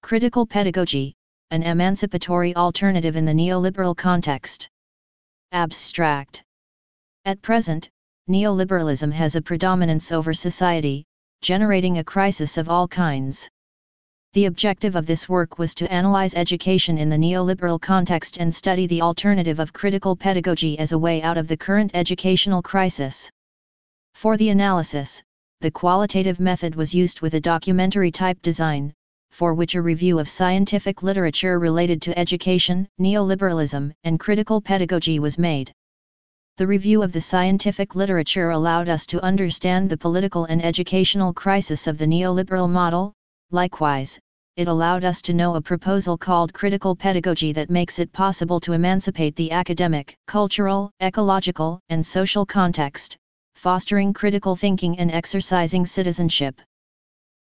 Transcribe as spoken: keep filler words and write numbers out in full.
Critical pedagogy, an emancipatory alternative in the neoliberal context. Abstract. At present, neoliberalism has a predominance over society, generating a crisis of all kinds. The objective of this work was to analyze education in the neoliberal context and study the alternative of critical pedagogy as a way out of the current educational crisis. For the analysis, the qualitative method was used with a documentary-type design, for which a review of scientific literature related to education, neoliberalism, and critical pedagogy was made. The review of the scientific literature allowed us to understand the political and educational crisis of the neoliberal model. Likewise, it allowed us to know a proposal called critical pedagogy that makes it possible to emancipate the academic, cultural, ecological, and social context, fostering critical thinking and exercising citizenship.